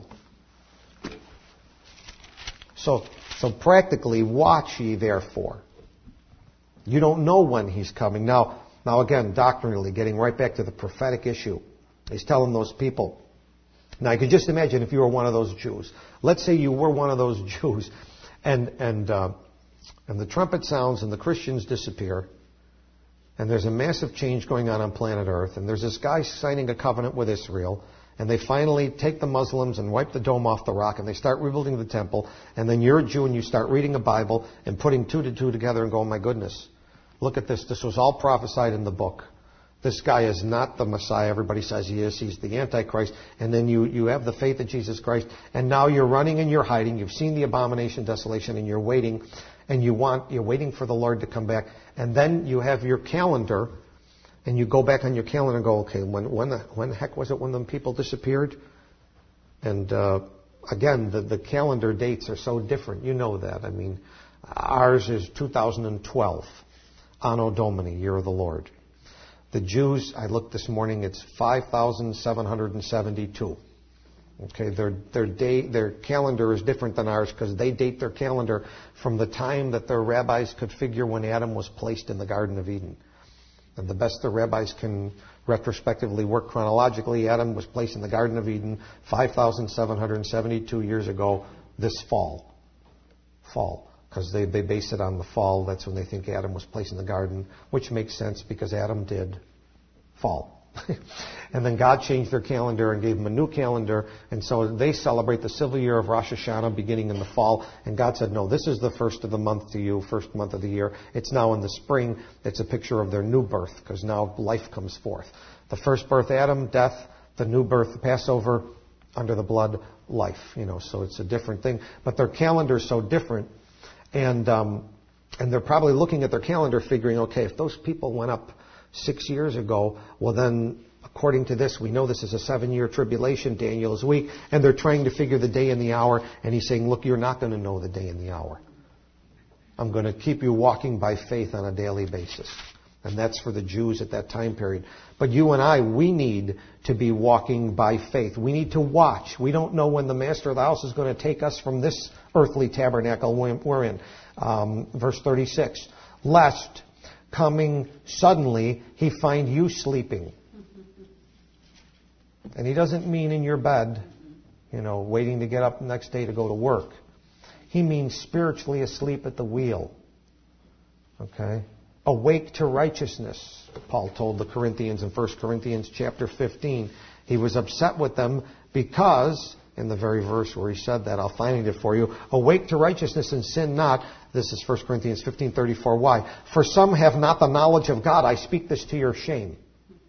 So, so practically, watch ye therefore. You don't know when he's coming. Now, now again, doctrinally, getting right back to the prophetic issue. He's telling those people. Now, you can just imagine if you were one of those Jews. Let's say you were one of those Jews, and and uh, and the trumpet sounds, and the Christians disappear, and there's a massive change going on on planet Earth, and there's this guy signing a covenant with Israel, and they finally take the Muslims and wipe the dome off the rock, and they start rebuilding the temple, and then you're a Jew and you start reading a Bible and putting two to two together and going, my goodness. Look at this. This was all prophesied in the book. This guy is not the Messiah. Everybody says he is. He's the Antichrist. And then you, you have the faith of Jesus Christ. And now you're running and you're hiding. You've seen the abomination, desolation, and you're waiting. And you want, you're waiting for the Lord to come back. And then you have your calendar. And you go back on your calendar and go, okay, when, when, the, when the heck was it when the people disappeared? And uh, again, the, the calendar dates are so different. You know that. I mean, ours is two thousand twelve. Anno Domini, year of the Lord. The Jews, I looked this morning, it's five thousand seven hundred seventy-two. Okay, their their day, their calendar is different than ours because they date their calendar from the time that their rabbis could figure when Adam was placed in the Garden of Eden. And the best the rabbis can retrospectively work chronologically, Adam was placed in the Garden of Eden five thousand seven hundred seventy-two years ago this fall. Fall. Because they, they base it on the fall. That's when they think Adam was placed in the garden, which makes sense because Adam did fall. And then God changed their calendar and gave them a new calendar. And so they celebrate the civil year of Rosh Hashanah beginning in the fall. And God said, no, this is the first of the month to you, first month of the year. It's now in the spring. It's a picture of their new birth because now life comes forth. The first birth, Adam, death. The new birth, Passover, under the blood, life. You know, so it's a different thing. But their calendar is so different. And, um, and they're probably looking at their calendar figuring, okay, if those people went up six years ago, well then, according to this, we know this is a seven-year tribulation. Daniel is weak. And they're trying to figure the day and the hour. And he's saying, look, you're not going to know the day and the hour. I'm going to keep you walking by faith on a daily basis. And that's for the Jews at that time period. But you and I, we need to be walking by faith. We need to watch. We don't know when the master of the house is going to take us from this earthly tabernacle we're in. Um, verse thirty-six. Lest, coming suddenly, he find you sleeping. And he doesn't mean in your bed, you know, waiting to get up the next day to go to work. He means spiritually asleep at the wheel. Okay? Awake to righteousness, Paul told the Corinthians in First Corinthians chapter fifteen. He was upset with them because, in the very verse where he said that, I'll find it for you, awake to righteousness and sin not. This is First Corinthians fifteen thirty-four. Why? For some have not the knowledge of God. I speak this to your shame.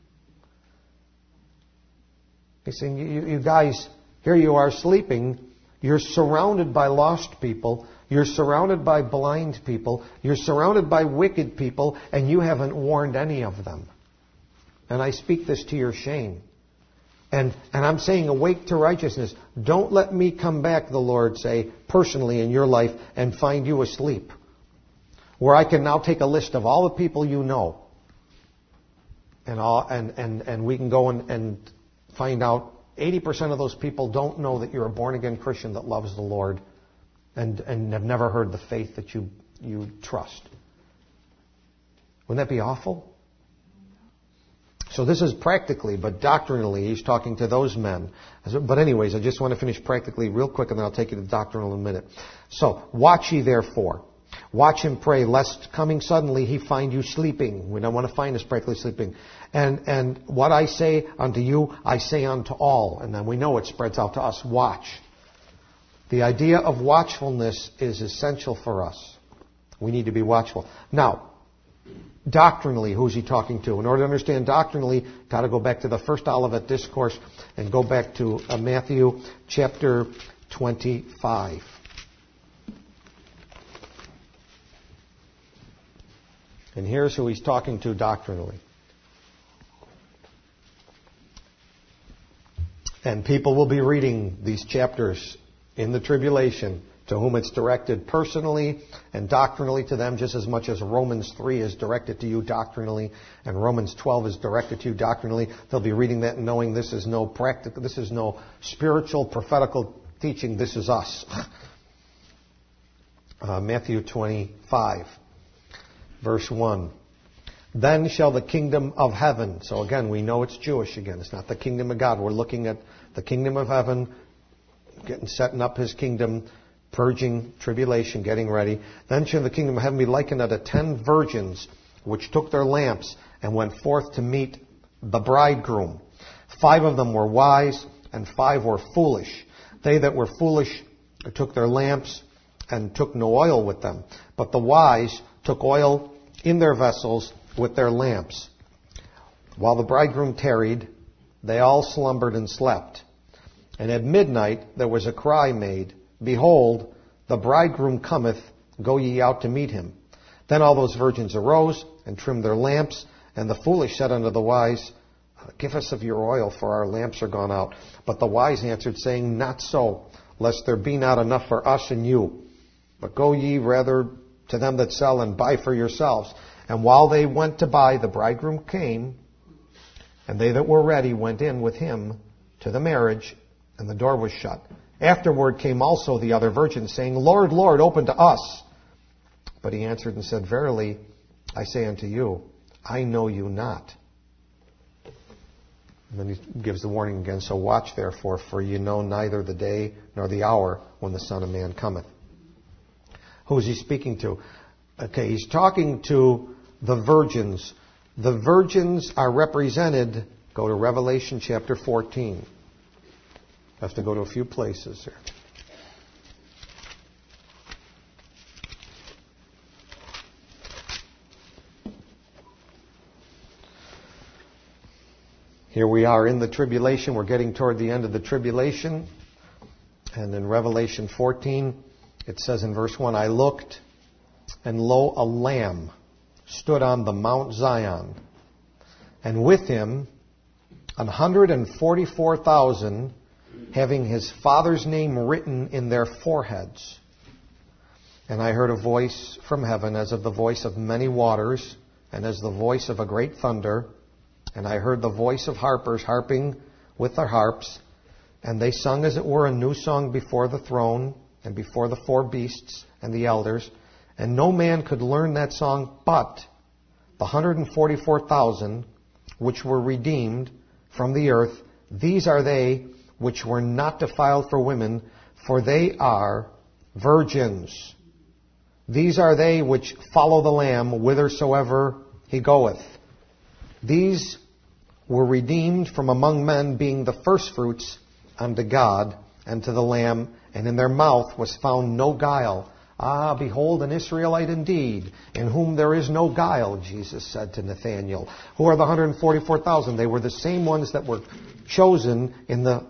He's saying, you, you guys, here you are sleeping. You're surrounded by lost people. You're surrounded by blind people. You're surrounded by wicked people, and you haven't warned any of them. And I speak this to your shame. And, and I'm saying awake to righteousness. Don't let me come back, the Lord say, personally in your life and find you asleep. Where I can now take a list of all the people you know. And, all, and, and, and we can go and, and find out eighty percent of those people don't know that you're a born-again Christian that loves the Lord. And, and have never heard the faith that you, you trust. Wouldn't that be awful? So this is practically, but doctrinally, he's talking to those men. But anyways, I just want to finish practically real quick, and then I'll take you to doctrinal in a minute. So, watch ye therefore. Watch and pray, lest coming suddenly he find you sleeping. We don't want to find us practically sleeping. And, and what I say unto you, I say unto all. And then we know it spreads out to us. Watch. The idea of watchfulness is essential for us. We need to be watchful. Now, doctrinally, who's he talking to? In order to understand doctrinally, got to go back to the first Olivet Discourse and go back to uh, Matthew chapter twenty-five. And here's who he's talking to doctrinally. And people will be reading these chapters in the tribulation, to whom it's directed personally and doctrinally to them, just as much as Romans three is directed to you doctrinally and Romans twelve is directed to you doctrinally. They'll be reading that and knowing this is no practical, this is no spiritual, prophetical teaching. This is us. Uh, Matthew twenty-five, verse one. Then shall the kingdom of heaven. So again, we know it's Jewish again. It's not the kingdom of God. We're looking at the kingdom of heaven, getting setting up his kingdom, purging tribulation, getting ready. Then shall the kingdom of heaven be likened unto ten virgins, which took their lamps and went forth to meet the bridegroom. Five of them were wise, and five were foolish. They that were foolish took their lamps and took no oil with them. But the wise took oil in their vessels with their lamps. While the bridegroom tarried, they all slumbered and slept. And at midnight there was a cry made, Behold, the bridegroom cometh, go ye out to meet him. Then all those virgins arose and trimmed their lamps, and the foolish said unto the wise, Give us of your oil, for our lamps are gone out. But the wise answered, saying, Not so, lest there be not enough for us and you. But go ye rather to them that sell and buy for yourselves. And while they went to buy, the bridegroom came, and they that were ready went in with him to the marriage, and the door was shut. Afterward came also the other virgins, saying, Lord, Lord, open to us. But he answered and said, Verily, I say unto you, I know you not. And then he gives the warning again. So watch therefore, for you know neither the day nor the hour when the Son of Man cometh. Who is he speaking to? Okay, he's talking to the virgins. The virgins are represented. Go to Revelation chapter fourteen. I have to go to a few places here. Here we are in the tribulation. We're getting toward the end of the tribulation. And in Revelation fourteen, it says in verse one, I looked, and lo, a lamb stood on the Mount Zion, and with him one hundred forty-four thousand, having his Father's name written in their foreheads. And I heard a voice from heaven as of the voice of many waters, and as the voice of a great thunder. And I heard the voice of harpers harping with their harps, and they sung as it were a new song before the throne, and before the four beasts and the elders. And no man could learn that song but the one hundred forty-four thousand which were redeemed from the earth. These are they which were not defiled for women, for they are virgins. These are they which follow the Lamb whithersoever he goeth. These were redeemed from among men, being the firstfruits unto God and to the Lamb, and in their mouth was found no guile. Ah, behold, an Israelite indeed, in whom there is no guile, Jesus said to Nathanael. Who are the one hundred forty-four thousand? They were the same ones that were chosen in the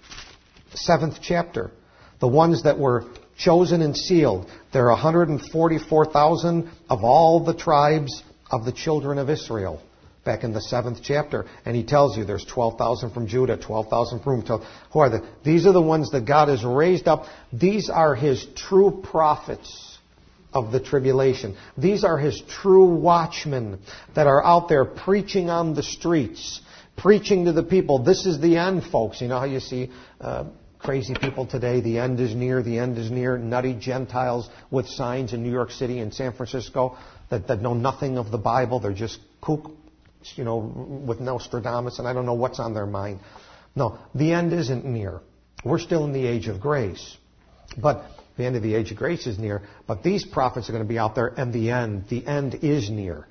seventh chapter. The ones that were chosen and sealed. There are one hundred forty-four thousand of all the tribes of the children of Israel. Back in the seventh chapter. And he tells you there's twelve thousand from Judah, twelve thousand from Reuben. Who are the? These are the ones that God has raised up. These are his true prophets of the tribulation. These are his true watchmen that are out there preaching on the streets, preaching to the people. This is the end, folks. You know how you see uh, crazy people today? The end is near, the end is near. Nutty Gentiles with signs in New York City and San Francisco that, that know nothing of the Bible. They're just kook. You know, with Nostradamus, and I don't know what's on their mind. No, the end isn't near. We're still in the age of grace. But the end of the age of grace is near. But these prophets are going to be out there, and the end, the end is near.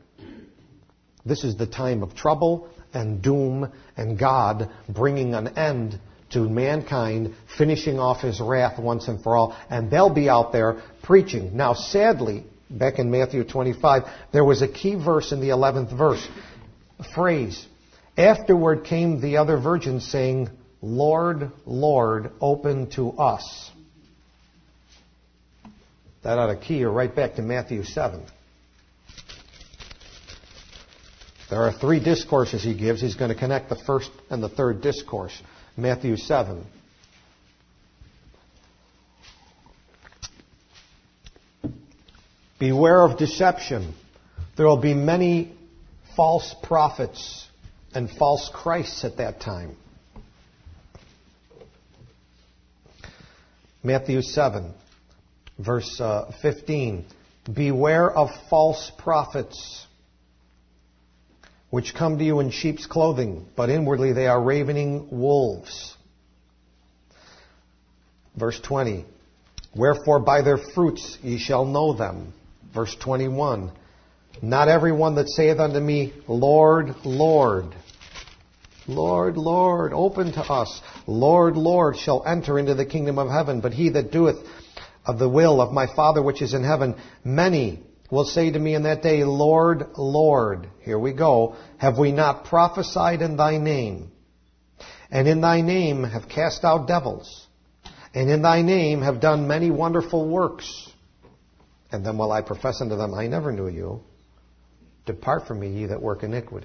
This is the time of trouble and doom, and God bringing an end to mankind, finishing off his wrath once and for all. And they'll be out there preaching. Now, sadly, back in Matthew twenty-five, there was a key verse in the eleventh verse. Phrase. Afterward came the other virgins saying, Lord, Lord, open to us. That ought to key you right back to Matthew seven. There are three discourses he gives. He's going to connect the first and the third discourse. Matthew seven. Beware of deception. There will be many false prophets and false Christs at that time. Matthew seven, verse uh, fifteen. Beware of false prophets, which come to you in sheep's clothing, but inwardly they are ravening wolves. Verse twenty. Wherefore by their fruits ye shall know them. Verse twenty-one. Not everyone that saith unto me, Lord, Lord, Lord, Lord, open to us, Lord, Lord, shall enter into the kingdom of heaven, but he that doeth of the will of my Father which is in heaven. Many will say to me in that day, Lord, Lord, here we go, have we not prophesied in thy name? And in thy name have cast out devils, and in thy name have done many wonderful works. And then will I profess unto them, I never knew you. Depart from me, ye that work iniquity.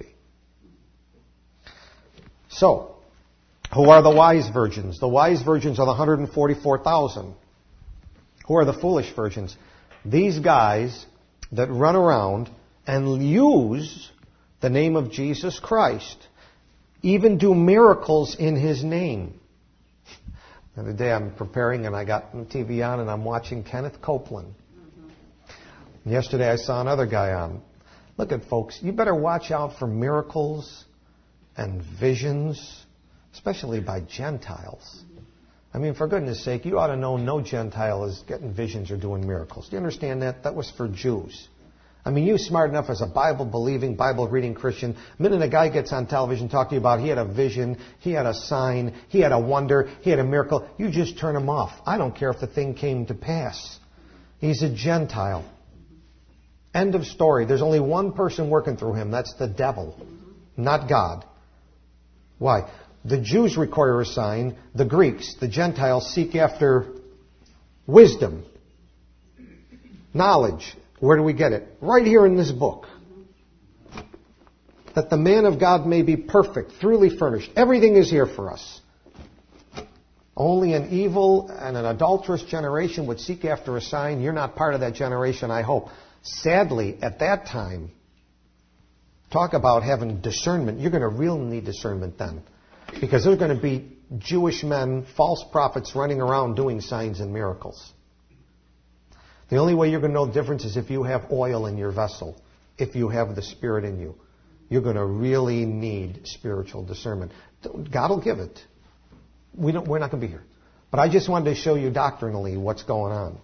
So, who are the wise virgins? The wise virgins are the one hundred forty-four thousand. Who are the foolish virgins? These guys that run around and use the name of Jesus Christ. Even do miracles in his name. The other day I'm preparing and I got the T V on and I'm watching Kenneth Copeland. And yesterday I saw another guy on. Look at folks, you better watch out for miracles and visions, especially by Gentiles. I mean, for goodness sake, you ought to know no Gentile is getting visions or doing miracles. Do you understand that? That was for Jews. I mean, you smart enough as a Bible-believing, Bible-reading Christian, the minute a guy gets on television talking to you about he had a vision, he had a sign, he had a wonder, he had a miracle, you just turn him off. I don't care if the thing came to pass. He's a Gentile. End of story. There's only one person working through him. That's the devil, not God. Why? The Jews require a sign. The Greeks, the Gentiles, seek after wisdom, knowledge. Where do we get it? Right here in this book. That the man of God may be perfect, thoroughly furnished. Everything is here for us. Only an evil and an adulterous generation would seek after a sign. You're not part of that generation, I hope. Sadly, at that time, talk about having discernment. You're going to really need discernment then. Because there's going to be Jewish men, false prophets running around doing signs and miracles. The only way you're going to know the difference is if you have oil in your vessel, if you have the Spirit in you. You're going to really need spiritual discernment. God will give it. We don't, we're not going to be here. But I just wanted to show you doctrinally what's going on.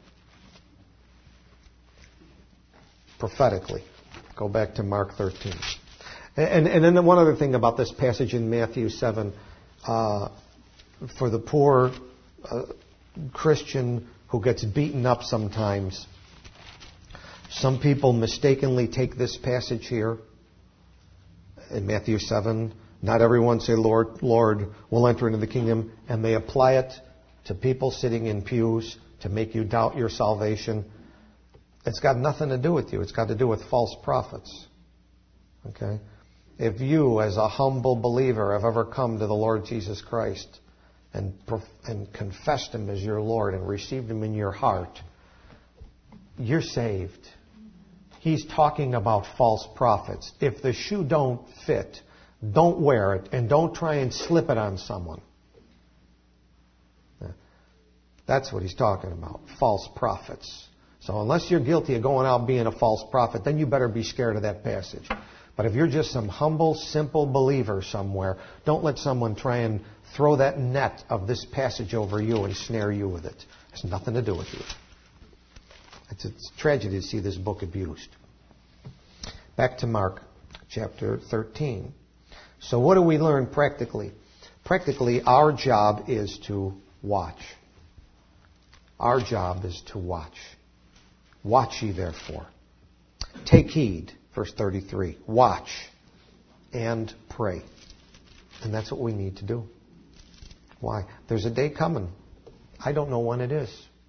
Prophetically. Go back to Mark thirteen. And, and then one other thing about this passage in Matthew seven. Uh, for the poor uh, Christian who gets beaten up sometimes, some people mistakenly take this passage here in Matthew seven. Not everyone say, Lord, Lord, will enter into the kingdom. And they apply it to people sitting in pews to make you doubt your salvation. It's got nothing to do with you. It's got to do with false prophets. Okay? If you, as a humble believer, have ever come to the Lord Jesus Christ and, and confessed Him as your Lord and received Him in your heart, you're saved. He's talking about false prophets. If the shoe don't fit, don't wear it, and don't try and slip it on someone. That's what he's talking about, false prophets. So unless you're guilty of going out being a false prophet, then you better be scared of that passage. But if you're just some humble, simple believer somewhere, don't let someone try and throw that net of this passage over you and snare you with it. It has nothing to do with you. It's a tragedy to see this book abused. Back to Mark chapter thirteen. So what do we learn practically? Practically, our job is to watch. Our job is to watch. Watch ye therefore. Take heed, verse thirty-three. Watch and pray. And that's what we need to do. Why? There's a day coming. I don't know when it is.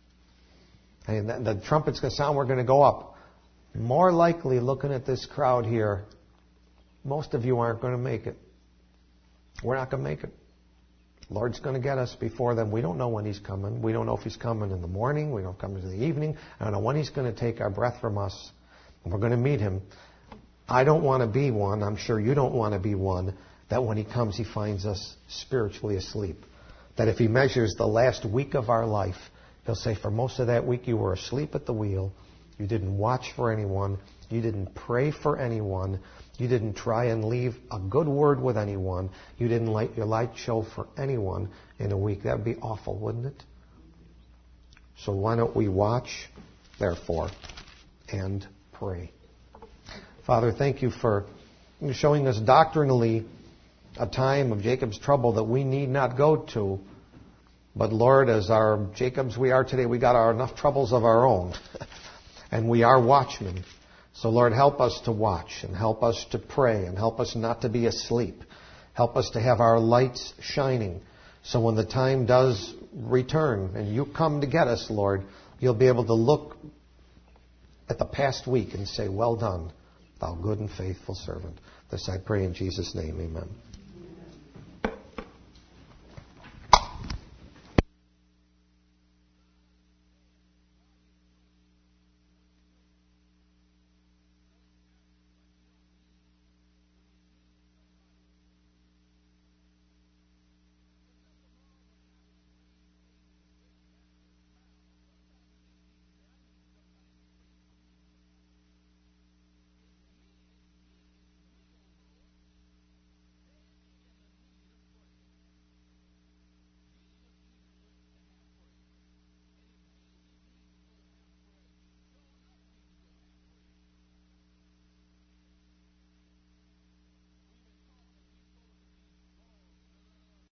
And the trumpet's going to sound, we're going to go up. More likely, looking at this crowd here, most of you aren't going to make it. We're not going to make it. Lord's going to get us before then. We don't know when He's coming. We don't know if He's coming in the morning. We don't come in the evening. I don't know when He's going to take our breath from us. And we're going to meet Him. I don't want to be one. I'm sure you don't want to be one that when He comes, He finds us spiritually asleep. That if He measures the last week of our life, He'll say, for most of that week you were asleep at the wheel. You didn't watch for anyone. You didn't pray for anyone. You didn't try and leave a good word with anyone. You didn't light your light show for anyone in a week. That would be awful, wouldn't it? So why don't we watch, therefore, and pray. Father, thank You for showing us doctrinally a time of Jacob's trouble that we need not go to. But Lord, as our Jacobs we are today, we got our enough troubles of our own. And we are watchmen. So Lord, help us to watch and help us to pray and help us not to be asleep. Help us to have our lights shining. So when the time does return and You come to get us, Lord, You'll be able to look at the past week and say, well done, thou good and faithful servant. This I pray in Jesus' name, amen.